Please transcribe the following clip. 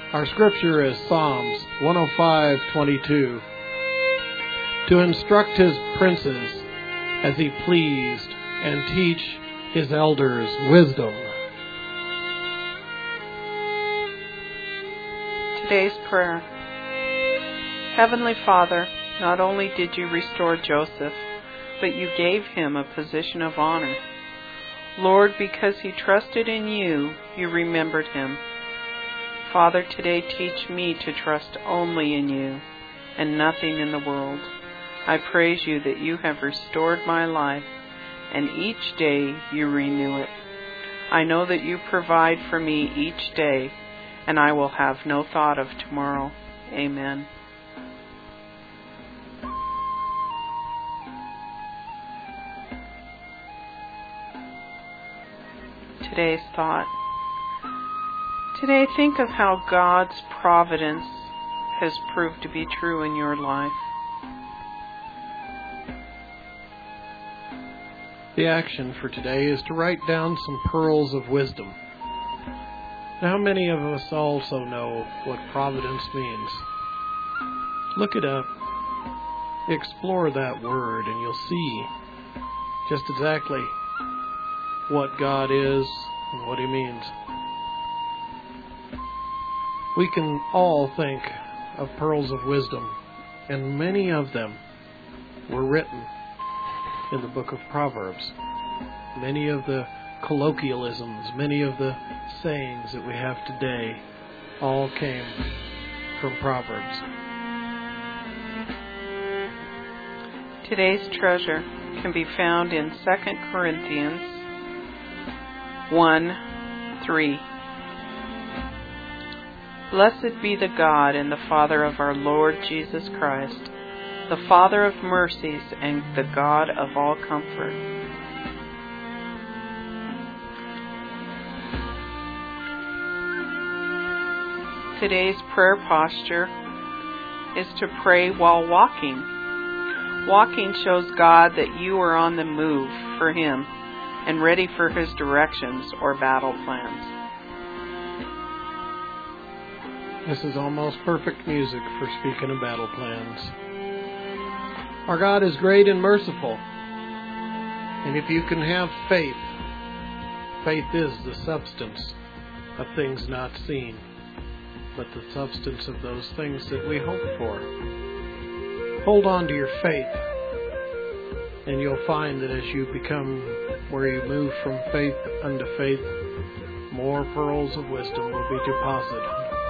Our scripture is Psalms 105:22. To instruct his princes as he pleased, and teach his elders wisdom. Today's prayer. Heavenly Father, not only did you restore Joseph, but you gave him a position of honor. Lord, because he trusted in you, you remembered him. Father, today teach me to trust only in you and nothing in the world. I praise you that you have restored my life, and each day you renew it. I know that you provide for me each day, and I will have no thought of tomorrow. Amen. Today's thought. Today, think of how God's providence has proved to be true in your life. The action for today is to write down some pearls of wisdom. Now, how many of us also know what providence means? Look it up. Explore that word and you'll see just exactly what God is and what he means. We can all think of pearls of wisdom, and many of them were written in the book of Proverbs. Many of the colloquialisms, many of the sayings that we have today all came from Proverbs. Today's treasure can be found in 2 Corinthians 1:3. Blessed be the God and the Father of our Lord Jesus Christ, the Father of mercies and the God of all comfort. Today's prayer posture is to pray while walking. Walking shows God that you are on the move for him and ready for his directions or battle plans. This is almost perfect music for speaking of battle plans. Our God is great and merciful. And if you can have faith, faith is the substance of things not seen, but the substance of those things that we hope for. Hold on to your faith, and you'll find that as you become where you move from faith unto faith, more pearls of wisdom will be deposited